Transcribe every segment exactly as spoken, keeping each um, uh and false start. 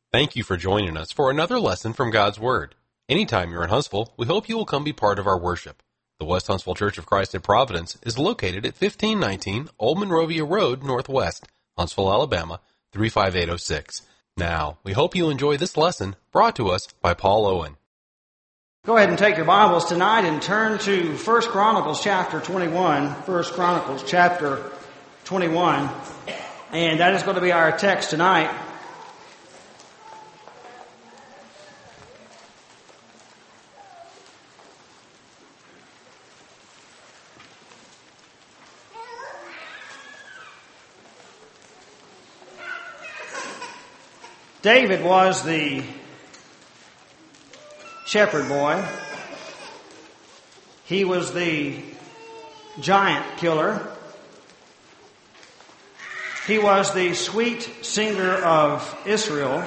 Thank you for joining us for another lesson from God's Word. Anytime you're in Huntsville, we hope you will come be part of our worship. The West Huntsville Church of Christ in Providence is located at fifteen nineteen Old Monrovia Road, Northwest, Huntsville, Alabama, three five eight oh six. Now, we hope you enjoy this lesson brought to us by Paul Owen. Go ahead and take your Bibles tonight and turn to First Chronicles chapter twenty-one. First Chronicles chapter twenty-one. And that is going to be our text tonight. David was the shepherd boy. He was the giant killer. He was the sweet singer of Israel.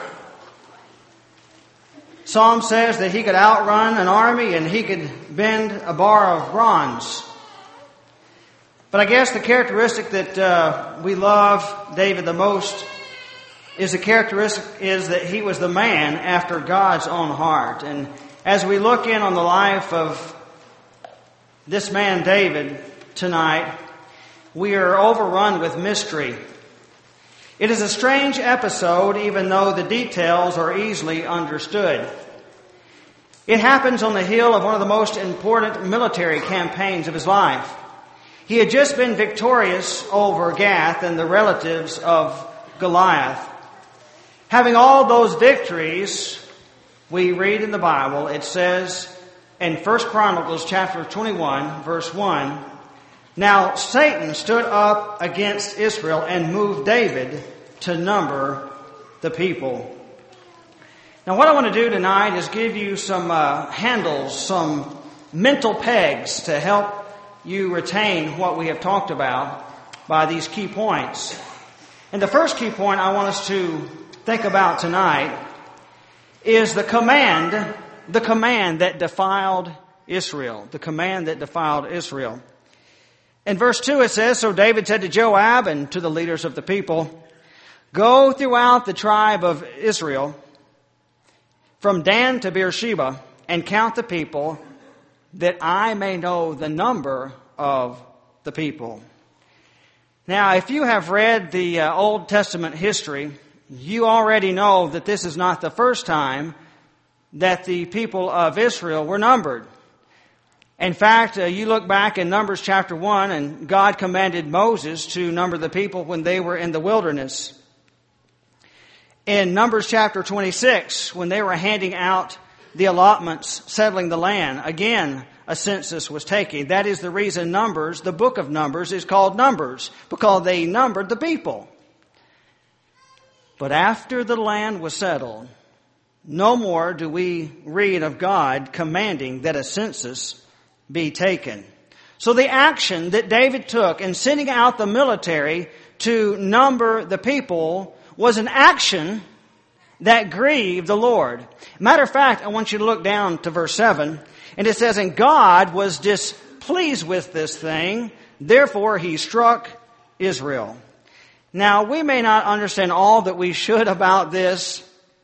Psalm says that he could outrun an army and he could bend a bar of bronze. But I guess the characteristic that uh, we love David the most is the characteristic is that he was the man after God's own heart. And as we look in on the life of this man David tonight, we are overrun with mystery. It is a strange episode, even though the details are easily understood. It happens on the heel of one of the most important military campaigns of his life. He had just been victorious over Gath and the relatives of Goliath. Having all those victories, we read in the Bible, it says in First Chronicles chapter twenty-one, verse one, "Now Satan stood up against Israel and moved David to number the people." Now what I want to do tonight is give you some uh, handles, some mental pegs to help you retain what we have talked about by these key points. And the first key point I want us to think about tonight is the command, the command that defiled Israel. The command that defiled Israel. In verse two it says, "So David said to Joab and to the leaders of the people, 'Go throughout the tribe of Israel, from Dan to Beersheba, and count the people, that I may know the number of the people.'" Now, if you have read the uh, Old Testament history, you already know that this is not the first time that the people of Israel were numbered. In fact, uh, you look back in Numbers chapter one, and God commanded Moses to number the people when they were in the wilderness. In Numbers chapter twenty-six, when they were handing out the allotments, settling the land, again, a census was taken. That is the reason Numbers, the book of Numbers, is called Numbers, because they numbered the people. But after the land was settled, no more do we read of God commanding that a census be taken. So the action that David took in sending out the military to number the people was an action that grieved the Lord. Matter of fact, I want you to look down to verse seven, and it says, "And God was displeased with this thing, therefore he struck Israel." Now, we may not understand all that we should about this,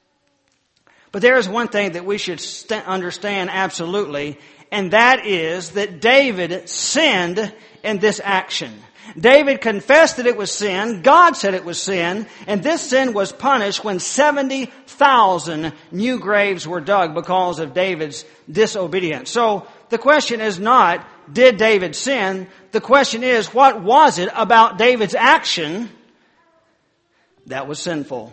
but there is one thing that we should st- understand absolutely, and that is that David sinned in this action. David confessed that it was sin, God said it was sin, and this sin was punished when seventy thousand new graves were dug because of David's disobedience. So, the question is not, did David sin? The question is, what was it about David's action that was sinful?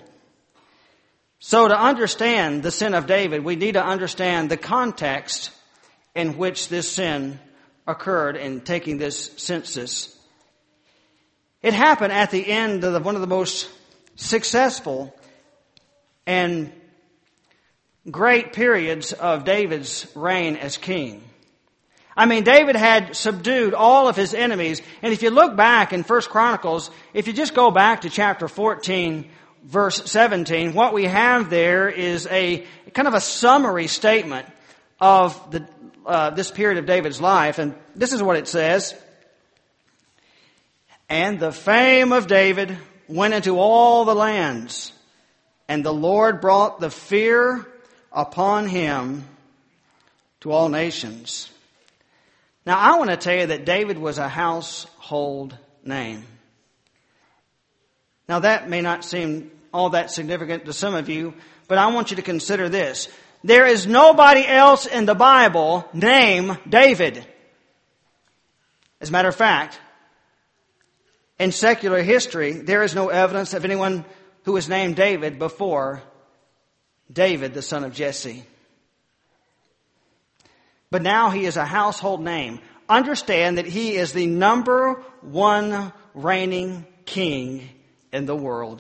So to understand the sin of David, we need to understand the context in which this sin occurred in taking this census. It happened at the end of the, one of the most successful and great periods of David's reign as king. I mean, David had subdued all of his enemies. And if you look back in First Chronicles, if you just go back to chapter fourteen, verse seventeen, what we have there is a kind of a summary statement of the uh, this period of David's life. And this is what it says. "And the fame of David went into all the lands, And the Lord brought the fear upon him to all nations. Now, I want to tell you that David was a household name. Now, that may not seem all that significant to some of you, but I want you to consider this. There is nobody else in the Bible named David. As a matter of fact, in secular history, there is no evidence of anyone who was named David before David, the son of Jesse. But now he is a household name. Understand that he is the number one reigning king in the world.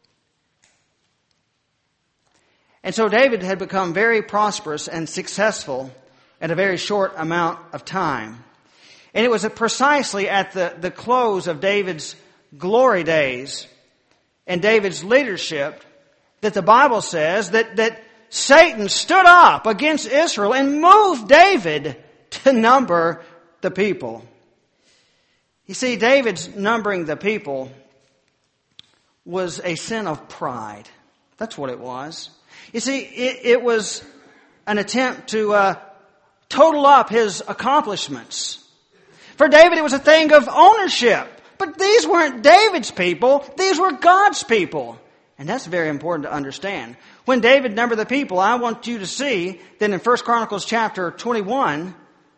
And so David had become very prosperous and successful in a very short amount of time. And it was precisely at the, the close of David's glory days and David's leadership that the Bible says that, that Satan stood up against Israel and moved David to number the people. You see, David's numbering the people was a sin of pride. That's what it was. You see, it, it was an attempt to uh, total up his accomplishments. For David, it was a thing of ownership. But these weren't David's people. These were God's people. And that's very important to understand. When David numbered the people, I want you to see that in First Chronicles chapter twenty-one,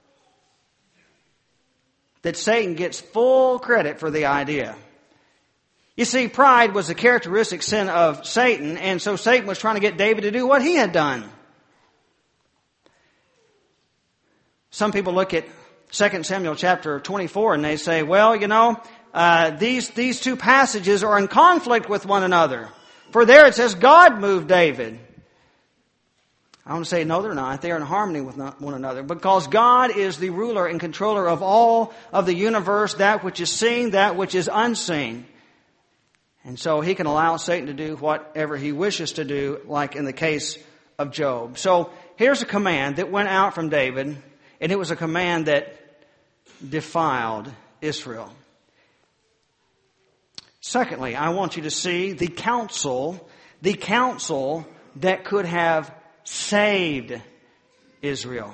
that Satan gets full credit for the idea. You see, pride was a characteristic sin of Satan, and so Satan was trying to get David to do what he had done. Some people look at Second Samuel chapter twenty-four and they say, well, you know, uh, these, these two passages are in conflict with one another. For there it says God moved David. I want to say, no, they're not. They are in harmony with one another. Because God is the ruler and controller of all of the universe, that which is seen, that which is unseen. And so he can allow Satan to do whatever he wishes to do, like in the case of Job. So here's a command that went out from David, and it was a command that defiled Israel. Secondly, I want you to see the counsel, the counsel that could have saved Israel.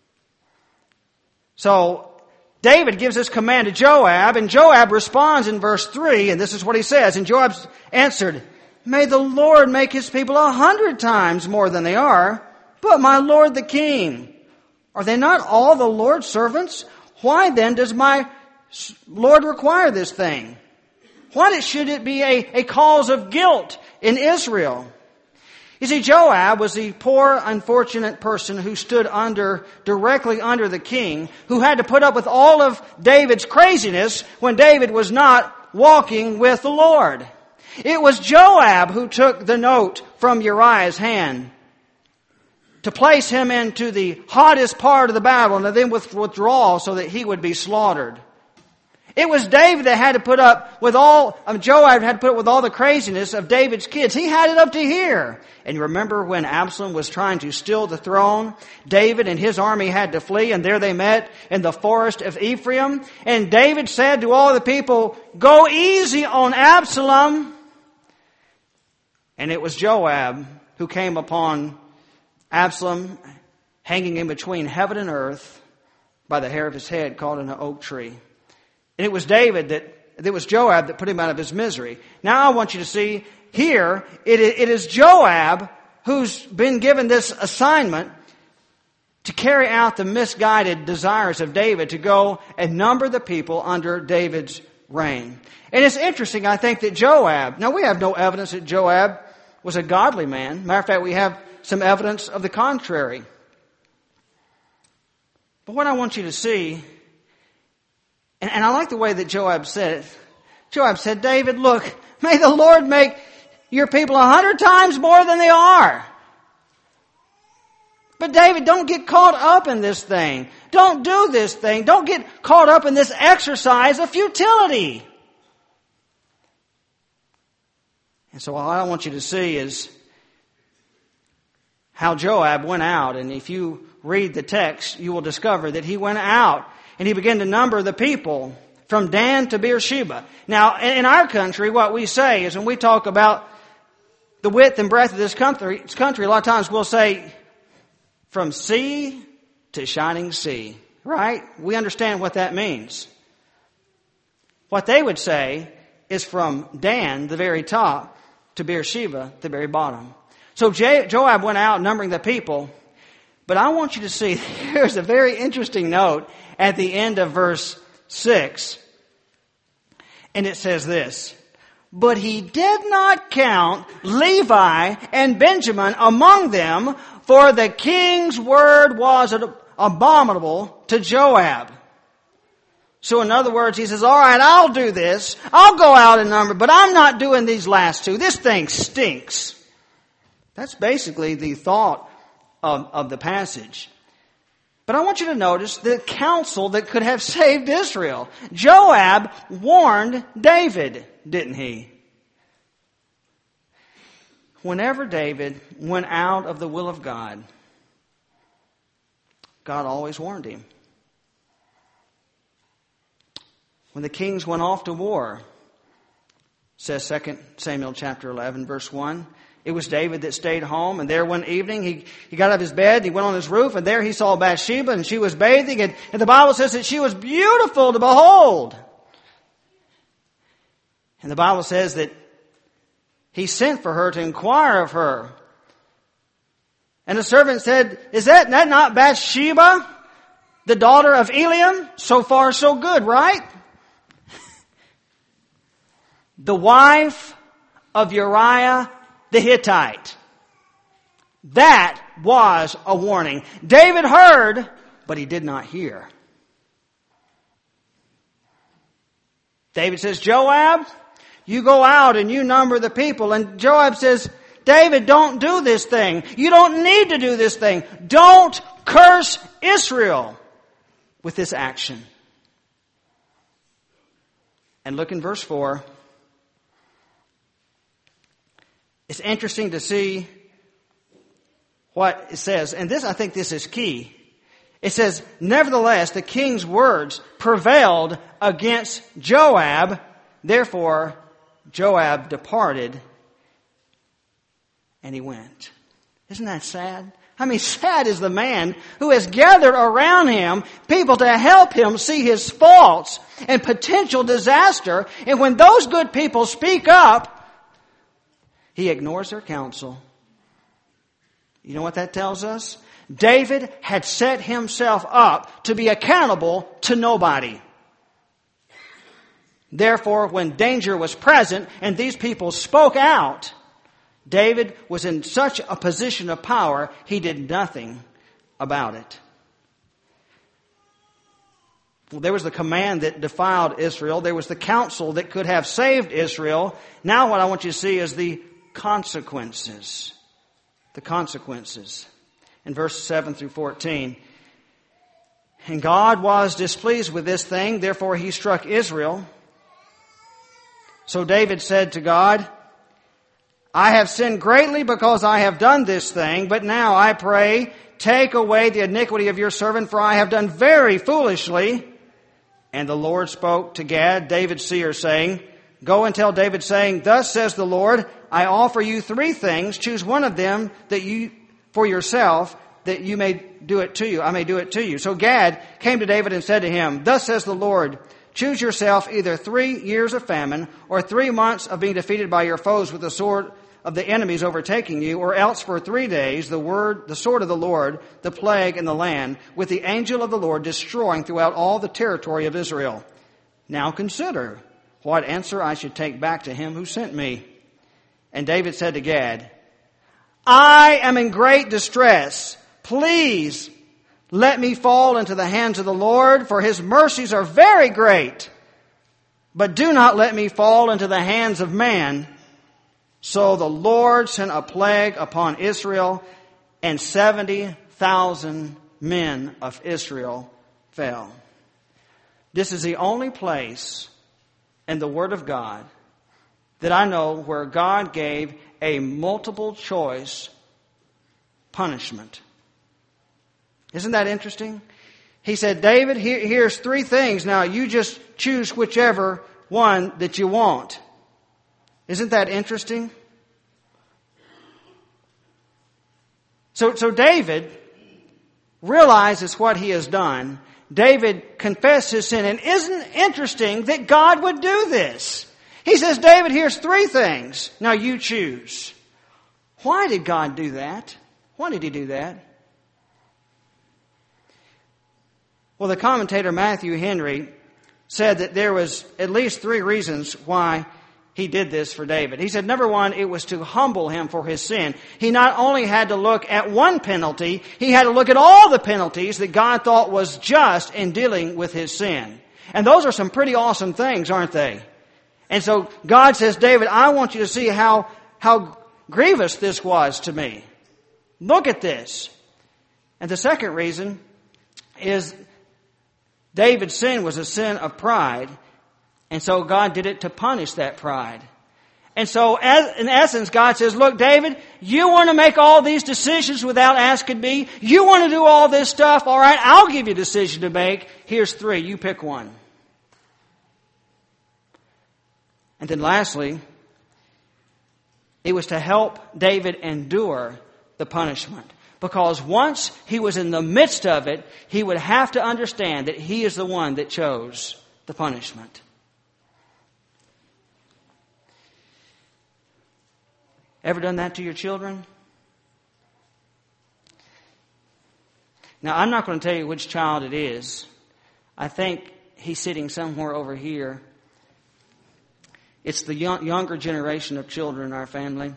So David gives this command to Joab, and Joab responds in verse three, and this is what he says. And Joab answered, "May the Lord make his people a hundred times more than they are, but my lord the king, are they not all the Lord's servants? Why then does my Lord require this thing? Why should it be a, a cause of guilt in Israel?" You see, Joab was the poor, unfortunate person who stood under, directly under the king, who had to put up with all of David's craziness when David was not walking with the Lord. It was Joab who took the note from Uriah's hand to place him into the hottest part of the battle and then withdraw so that he would be slaughtered. It was David that had to put up with all, um, Joab had to put up with all the craziness of David's kids. He had it up to here. And you remember when Absalom was trying to steal the throne, David and his army had to flee, and there they met in the forest of Ephraim. And David said to all the people, "Go easy on Absalom." And it was Joab who came upon Absalom hanging in between heaven and earth by the hair of his head, caught in an oak tree. And it was David that, it was Joab that put him out of his misery. Now I want you to see here, it, it is Joab who's been given this assignment to carry out the misguided desires of David to go and number the people under David's reign. And it's interesting, I think, that Joab, now we have no evidence that Joab was a godly man. Matter of fact, we have some evidence of the contrary. But what I want you to see, and, and I like the way that Joab said it. Joab said, "David, look, may the Lord make your people a hundred times more than they are. But David, don't get caught up in this thing. Don't do this thing. Don't get caught up in this exercise of futility." And so all I want you to see is how Joab went out. And if you read the text, you will discover that he went out and he began to number the people from Dan to Beersheba. Now, in our country, what we say is when we talk about the width and breadth of this country, country, a lot of times we'll say from sea to shining sea, right? We understand what that means. What they would say is from Dan, the very top, to Beersheba, the very bottom. So Joab went out numbering the people. But I want you to see, here's a very interesting note at the end of verse six. And it says this: "But he did not count Levi and Benjamin among them, for the king's word was abominable to Joab." So in other words, he says, all right, I'll do this. I'll go out and number, but I'm not doing these last two. This thing stinks. That's basically the thought of, of the passage. But I want you to notice the counsel that could have saved Israel. Joab warned David, didn't he? Whenever David went out of the will of God, God always warned him. When the kings went off to war, says Second Samuel chapter eleven, verse one, it was David that stayed home, and there one evening he, he got out of his bed, he went on his roof, and there he saw Bathsheba, and she was bathing, and, and the Bible says that she was beautiful to behold. And the Bible says that he sent for her to inquire of her. And the servant said, is that, that not Bathsheba, the daughter of Eliam? So far, so good, right? The wife of Uriah the Hittite. That was a warning. David heard, but he did not hear. David says, Joab, you go out and you number the people. And Joab says, David, don't do this thing. You don't need to do this thing. Don't curse Israel with this action. And look in verse four. It's interesting to see what it says. And this, I think this is key. It says, nevertheless, the king's words prevailed against Joab. Therefore, Joab departed and he went. Isn't that sad? I mean, sad is the man who has gathered around him people to help him see his faults and potential disaster. And when those good people speak up, he ignores their counsel. You know what that tells us? David had set himself up to be accountable to nobody. Therefore, when danger was present and these people spoke out, David was in such a position of power, he did nothing about it. Well, there was the command that defiled Israel. There was the counsel that could have saved Israel. Now what I want you to see is the consequences. The consequences. In verses seven through fourteen. And God was displeased with this thing, therefore he struck Israel. So David said to God, I have sinned greatly because I have done this thing, but now I pray, take away the iniquity of your servant, for I have done very foolishly. And the Lord spoke to Gad, David's seer, saying, Go and tell David, saying, Thus says the Lord, I offer you three things. Choose one of them that you for yourself, that you may do it to you. I may do it to you. So Gad came to David and said to him, Thus says the Lord, choose yourself either three years of famine or three months of being defeated by your foes with the sword of the enemies overtaking you, or else for three days the word, the sword of the Lord, the plague in the land, with the angel of the Lord destroying throughout all the territory of Israel. Now consider what answer I should take back to him who sent me. And David said to Gad, I am in great distress. Please let me fall into the hands of the Lord, for his mercies are very great. But do not let me fall into the hands of man. So the Lord sent a plague upon Israel, and seventy thousand men of Israel fell. This is the only place in the Word of God that I know where God gave a multiple choice punishment. Isn't that interesting? He said, David, here, here's three things. Now you just choose whichever one that you want. Isn't that interesting? So, so David realizes what he has done. David confessed his sin. And isn't it interesting that God would do this? He says, David, here's three things. Now you choose. Why did God do that? Why did he do that? Well, the commentator Matthew Henry said that there was at least three reasons why he did this for David. He said, number one, it was to humble him for his sin. He not only had to look at one penalty, he had to look at all the penalties that God thought was just in dealing with his sin. And those are some pretty awesome things, aren't they? And so God says, David, I want you to see how, how grievous this was to me. Look at this. And the second reason is David's sin was a sin of pride. And so God did it to punish that pride. And so as, in essence, God says, look, David, you want to make all these decisions without asking me? You want to do all this stuff? All right, I'll give you a decision to make. Here's three. You pick one. And then lastly, it was to help David endure the punishment. Because once he was in the midst of it, he would have to understand that he is the one that chose the punishment. Ever done that to your children? Now, I'm not going to tell you which child it is. I think he's sitting somewhere over here. It's the young, younger generation of children in our family.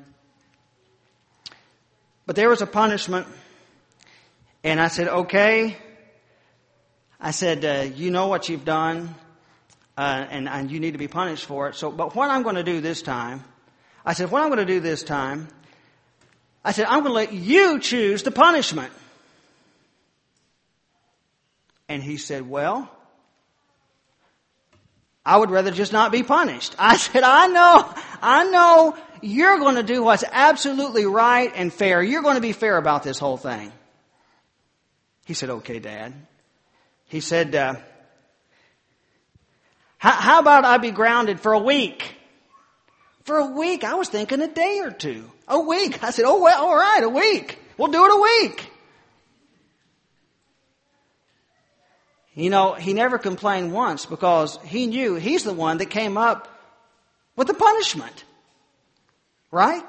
But there was a punishment. And I said, okay. I said, uh, you know what you've done. Uh, and, and you need to be punished for it. So, but what I'm going to do this time, I said, what I'm going to do this time, I said, I'm going to let you choose the punishment. And he said, well, I would rather just not be punished. I said, I know, I know you're going to do what's absolutely right and fair. You're going to be fair about this whole thing. He said, okay, Dad. He said, uh, how, how about I be grounded for a week? For a week? I was thinking a day or two. A week. I said, oh, well, all right, a week. We'll do it a week. You know, he never complained once because he knew he's the one that came up with the punishment. Right?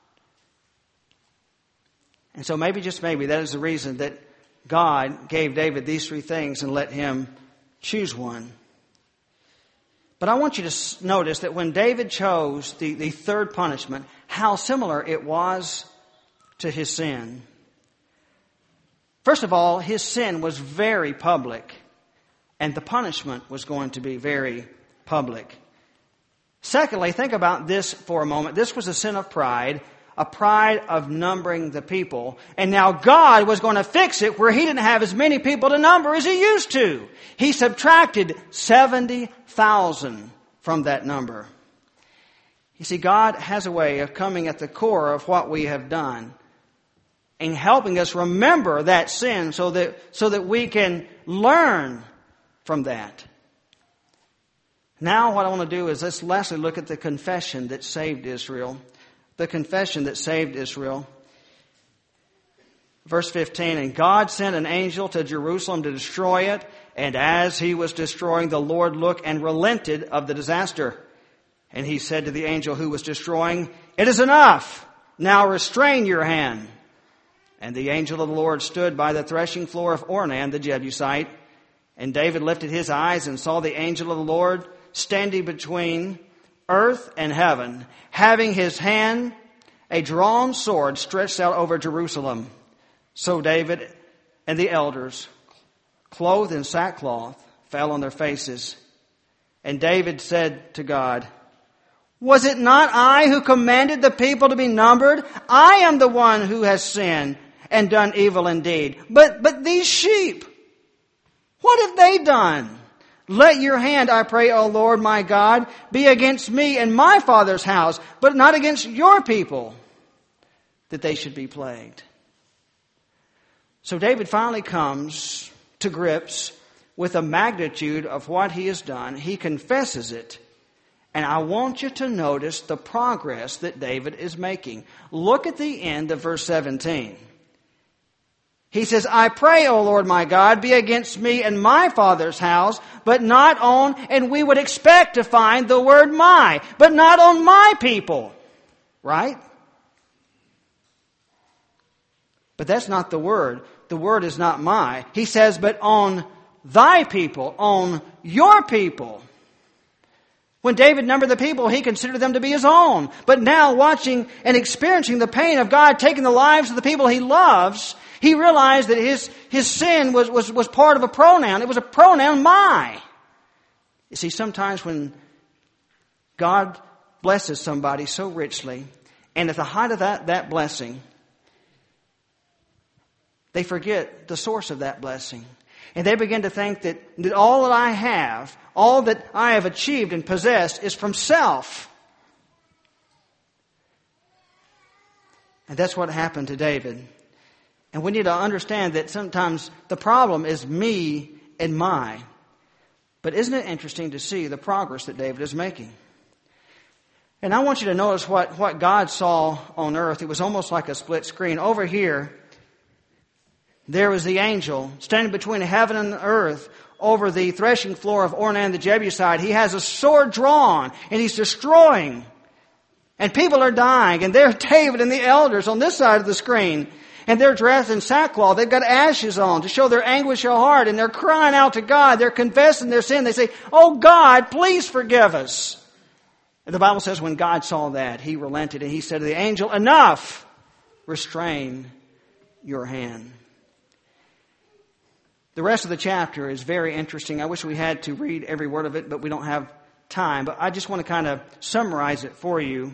And so maybe, just maybe, that is the reason that God gave David these three things and let him choose one. But I want you to notice that when David chose the, the third punishment, how similar it was to his sin. First of all, his sin was very public, and the punishment was going to be very public. Secondly, think about this for a moment. This was a sin of pride, a pride of numbering the people. And now God was going to fix it where he didn't have as many people to number as he used to. He subtracted seventy thousand from that number. You see, God has a way of coming at the core of what we have done and helping us remember that sin so that, so that we can learn from that. Now what I want to do is let's lastly look at the confession that saved Israel. The confession that saved Israel. Verse fifteen, and God sent an angel to Jerusalem to destroy it. And as he was destroying, the Lord looked and relented of the disaster. And he said to the angel who was destroying, it is enough. Now restrain your hand. And the angel of the Lord stood by the threshing floor of Ornan the Jebusite. And David lifted his eyes and saw the angel of the Lord standing between earth and heaven, having his hand a drawn sword stretched out over Jerusalem. So David and the elders, clothed in sackcloth, fell on their faces. And David said to God, was it not I who commanded the people to be numbered? I am the one who has sinned and done evil indeed. But, but these sheep, what have they done? Let your hand, I pray, O Lord my God, be against me and my father's house, but not against your people, that they should be plagued. So David finally comes to grips with the magnitude of what he has done. He confesses it. And I want you to notice the progress that David is making. Look at the end of verse seventeen. He says, I pray, O Lord my God, be against me and my father's house, but not on, and we would expect to find the word my, but not on my people. Right? But that's not the word. The word is not my. He says, but on thy people, on your people. When David numbered the people, he considered them to be his own. But now, watching and experiencing the pain of God taking the lives of the people he loves, he realized that his, his sin was, was, was part of a pronoun. It was a pronoun, my. You see, sometimes when God blesses somebody so richly, and at the height of that, that blessing, they forget the source of that blessing. And they begin to think that, that all that I have, all that I have achieved and possessed is from self. And that's what happened to David. And we need to understand that sometimes the problem is me and my. But isn't it interesting to see the progress that David is making? And I want you to notice what, what God saw on earth. It was almost like a split screen. Over here, there was the angel standing between heaven and earth over the threshing floor of Ornan the Jebusite. He has a sword drawn and he's destroying. And people are dying. And there's David and the elders on this side of the screen. And they're dressed in sackcloth. They've got ashes on to show their anguish of heart. And they're crying out to God. They're confessing their sin. They say, oh God, please forgive us. And the Bible says when God saw that, He relented and He said to the angel, enough, restrain your hand. The rest of the chapter is very interesting. I wish we had to read every word of it, but we don't have time. But I just want to kind of summarize it for you.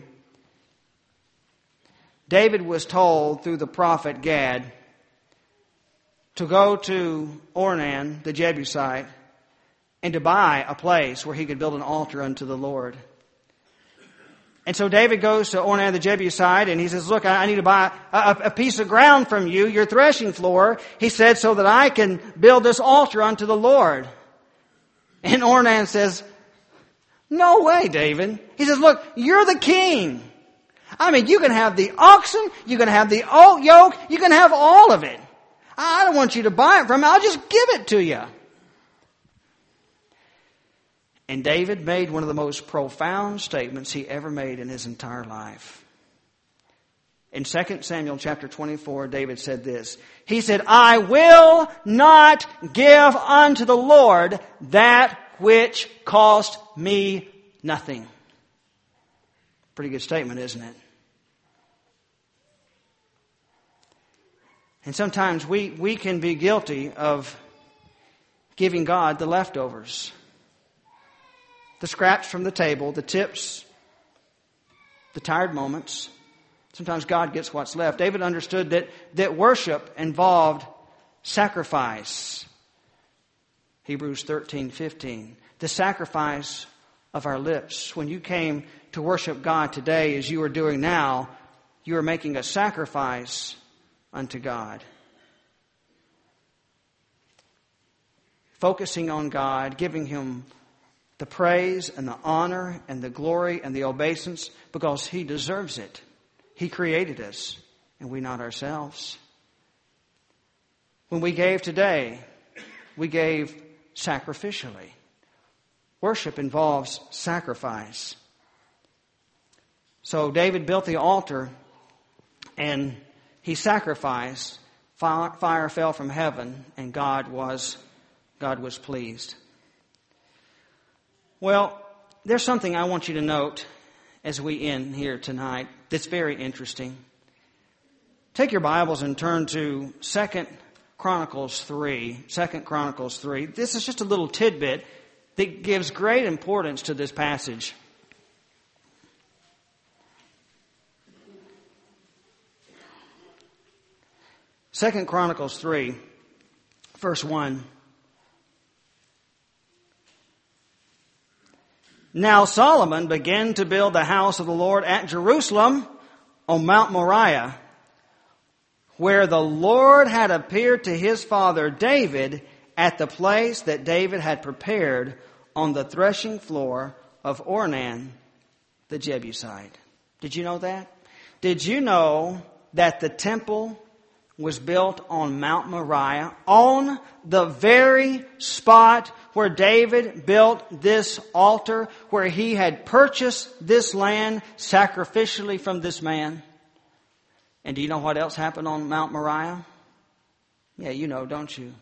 David was told through the prophet Gad to go to Ornan the Jebusite and to buy a place where he could build an altar unto the Lord. And so David goes to Ornan the Jebusite and he says, look, I need to buy a, a piece of ground from you, your threshing floor. He said, so that I can build this altar unto the Lord. And Ornan says, no way, David. He says, look, you're the king. I mean, you can have the oxen, you can have the oat yoke, you can have all of it. I don't want you to buy it from me, I'll just give it to you. And David made one of the most profound statements he ever made in his entire life. In Second Samuel chapter twenty-four, David said this. He said, I will not give unto the Lord that which cost me nothing. Pretty good statement, isn't it? And sometimes we, we can be guilty of giving God the leftovers. The scraps from the table, the tips, the tired moments. Sometimes God gets what's left. David understood that, that worship involved sacrifice. Hebrews thirteen fifteen. The sacrifice of our lips. When you came to worship God today, as you are doing now, you are making a sacrifice unto God. Focusing on God, giving Him the praise and the honor and the glory and the obeisance because He deserves it. He created us and we not ourselves. When we gave today, we gave sacrificially. Worship involves sacrifice. So David built the altar and he sacrificed. Fire, fire fell from heaven and God was, God was pleased. Well, there's something I want you to note as we end here tonight that's very interesting. Take your Bibles and turn to Second Chronicles three. Second Chronicles three. This is just a little tidbit that gives great importance to this passage. Second Chronicles three, verse one. Now Solomon began to build the house of the Lord at Jerusalem on Mount Moriah, where the Lord had appeared to his father David at the place that David had prepared on the threshing floor of Ornan the Jebusite. Did you know that? Did you know that the temple was built on Mount Moriah, on the very spot where David built this altar, where he had purchased this land sacrificially from this man. And do you know what else happened on Mount Moriah? Yeah, you know, don't you?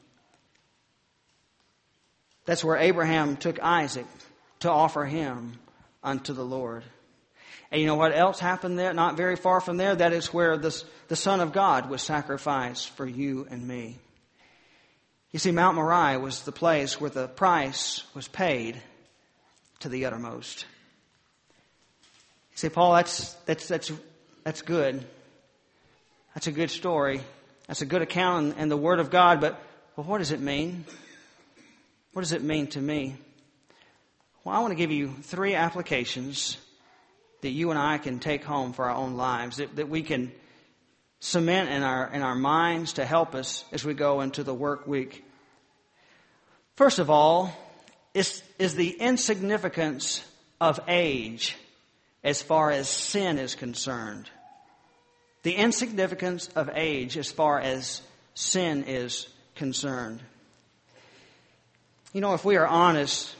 That's where Abraham took Isaac to offer him unto the Lord. And you know what else happened there? Not very far from there, that is where the, the Son of God was sacrificed for you and me. You see, Mount Moriah was the place where the price was paid to the uttermost. You say, Paul, that's that's that's that's good. That's a good story. That's a good account in, in the Word of God. But well, what does it mean? What does it mean to me? Well, I want to give you three applications that you and I can take home for our own lives, that, that we can cement in our in our minds to help us as we go into the work week. First of all, is, is the insignificance of age as far as sin is concerned. The insignificance of age as far as sin is concerned. You know, if we are honest,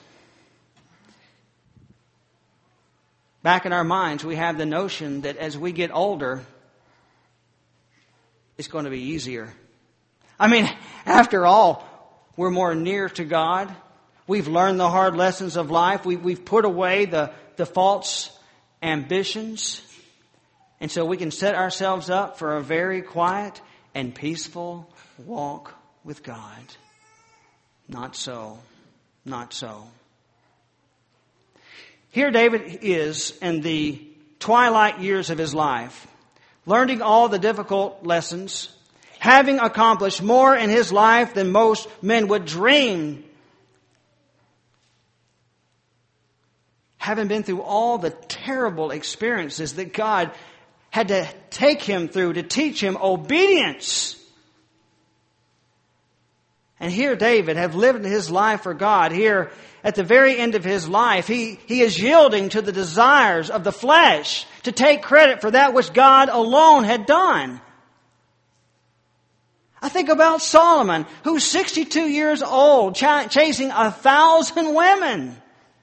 back in our minds, we have the notion that as we get older, it's going to be easier. I mean, after all, we're more near to God. We've learned the hard lessons of life. We, we've put away the, the false ambitions. And so we can set ourselves up for a very quiet and peaceful walk with God. Not so. Not so. Here David is in the twilight years of his life, learning all the difficult lessons, having accomplished more in his life than most men would dream, having been through all the terrible experiences that God had to take him through to teach him obedience. And here David have lived his life for God. Here at the very end of his life, he, he is yielding to the desires of the flesh to take credit for that which God alone had done. I think about Solomon, who's sixty-two years old, ch- chasing a thousand women.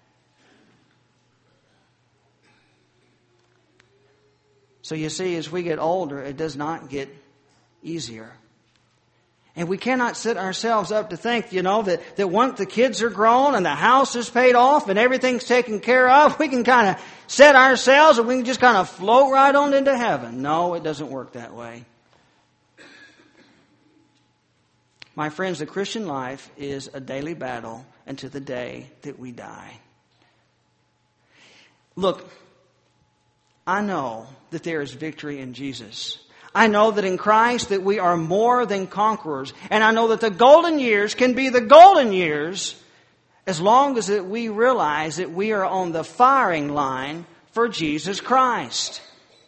So you see, as we get older, it does not get easier. And we cannot set ourselves up to think, you know, that, that once the kids are grown and the house is paid off and everything's taken care of, we can kind of set ourselves and we can just kind of float right on into heaven. No, it doesn't work that way. My friends, the Christian life is a daily battle until the day that we die. Look, I know that there is victory in Jesus. I know that in Christ that we are more than conquerors. And I know that the golden years can be the golden years as long as that we realize that we are on the firing line for Jesus Christ.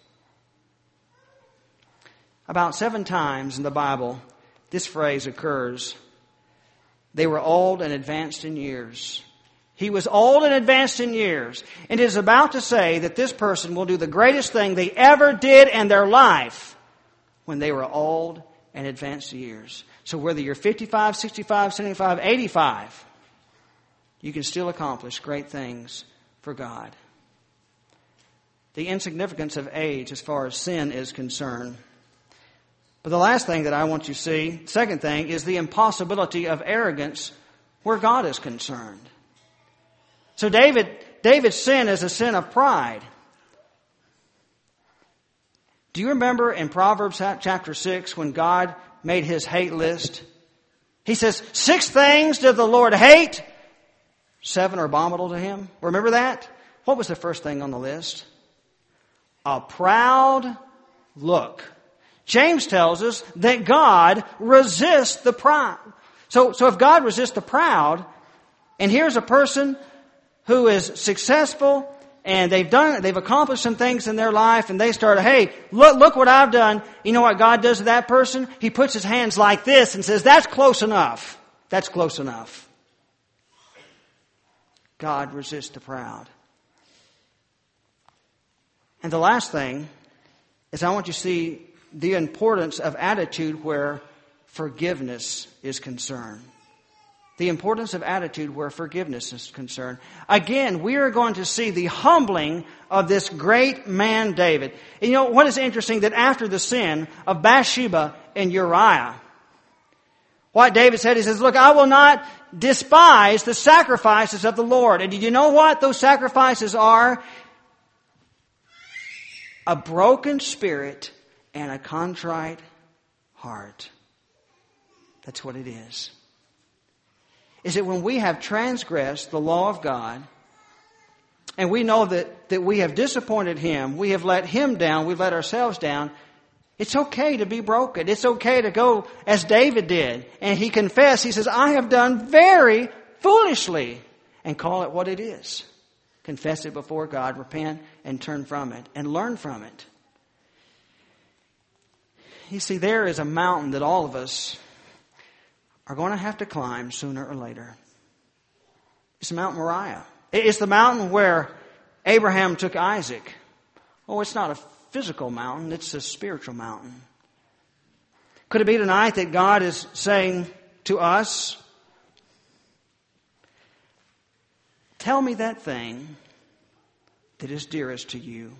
About seven times in the Bible, this phrase occurs. They were old and advanced in years. He was old and advanced in years. And it is about to say that this person will do the greatest thing they ever did in their life when they were old and advanced years. So whether you're fifty-five, sixty-five, seventy-five, eighty-five, you can still accomplish great things for God. The insignificance of age as far as sin is concerned. But the last thing that I want you to see, second thing, is the impossibility of arrogance where God is concerned. So David, David's sin is a sin of pride. Do you remember in Proverbs chapter six when God made his hate list? He says, six things did the Lord hate, seven are abominable to him. Remember that? What was the first thing on the list? A proud look. James tells us that God resists the proud. So, so if God resists the proud, and here's a person who is successful, and they've done, they've accomplished some things in their life, and they start, hey, look, look what I've done. You know what God does to that person? He puts his hands like this and says, that's close enough. That's close enough. God resists the proud. And the last thing is I want you to see the importance of attitude where forgiveness is concerned. The importance of attitude where forgiveness is concerned. Again, we are going to see the humbling of this great man David. And you know what is interesting? That after the sin of Bathsheba and Uriah, what David said, he says, look, I will not despise the sacrifices of the Lord. And did you know what those sacrifices are? A broken spirit and a contrite heart. That's what it is. Is that when we have transgressed the law of God, and we know that, that we have disappointed Him, we have let Him down, we've let ourselves down, it's okay to be broken. It's okay to go as David did. And he confessed, he says, I have done very foolishly, and call it what it is. Confess it before God, repent, and turn from it, and learn from it. You see, there is a mountain that all of us are going to have to climb sooner or later. It's Mount Moriah. It's the mountain where Abraham took Isaac. Oh, it's not a physical mountain, it's a spiritual mountain. Could it be tonight that God is saying to us, tell me that thing that is dearest to you.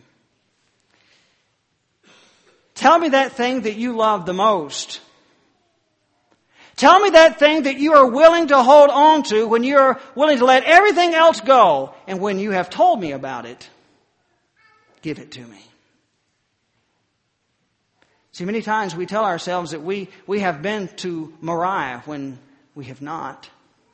Tell me that thing that you love the most. Tell me that thing that you are willing to hold on to when you are willing to let everything else go. And when you have told me about it, give it to me. See, many times we tell ourselves that we, we have been to Moriah when we have not.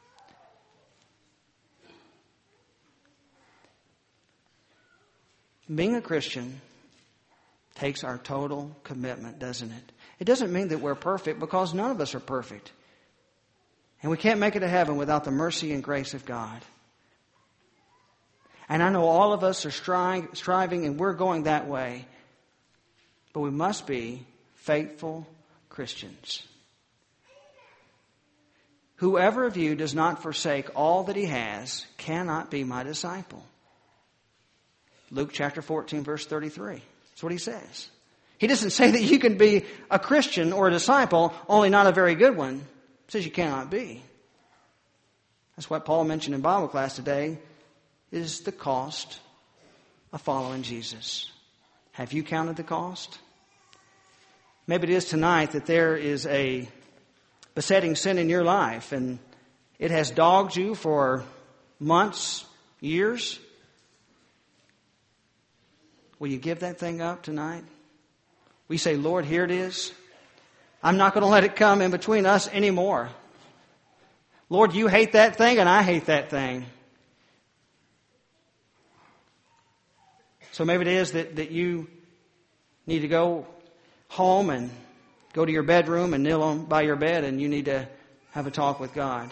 Being a Christian takes our total commitment, doesn't it? It doesn't mean that we're perfect, because none of us are perfect. And we can't make it to heaven without the mercy and grace of God. And I know all of us are stri- striving and we're going that way. But we must be faithful Christians. Whoever of you does not forsake all that he has cannot be my disciple. Luke chapter fourteen, verse thirty-three. That's what he says. He doesn't say that you can be a Christian or a disciple, only not a very good one. He says you cannot be. That's what Paul mentioned in Bible class today, is the cost of following Jesus. Have you counted the cost? Maybe it is tonight that there is a besetting sin in your life, and it has dogged you for months, years. Will you give that thing up tonight? We say, Lord, here it is. I'm not going to let it come in between us anymore. Lord, you hate that thing and I hate that thing. So maybe it is that, that you need to go home and go to your bedroom and kneel on by your bed, and you need to have a talk with God.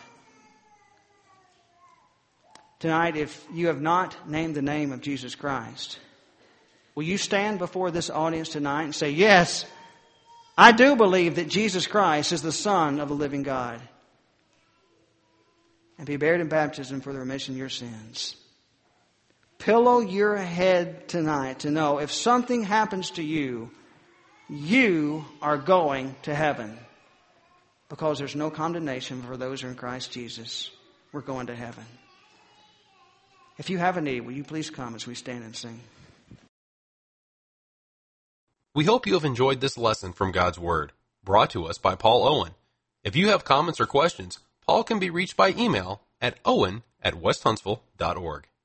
Tonight, if you have not named the name of Jesus Christ, will you stand before this audience tonight and say, yes, I do believe that Jesus Christ is the Son of the living God, and be buried in baptism for the remission of your sins? Pillow your head tonight to know if something happens to you, you are going to heaven, because there's no condemnation for those who are in Christ Jesus. We're going to heaven. If you have a need, will you please come as we stand and sing? We hope you have enjoyed this lesson from God's Word, brought to us by Paul Owen. If you have comments or questions, Paul can be reached by email at owen at west huntsville dot org.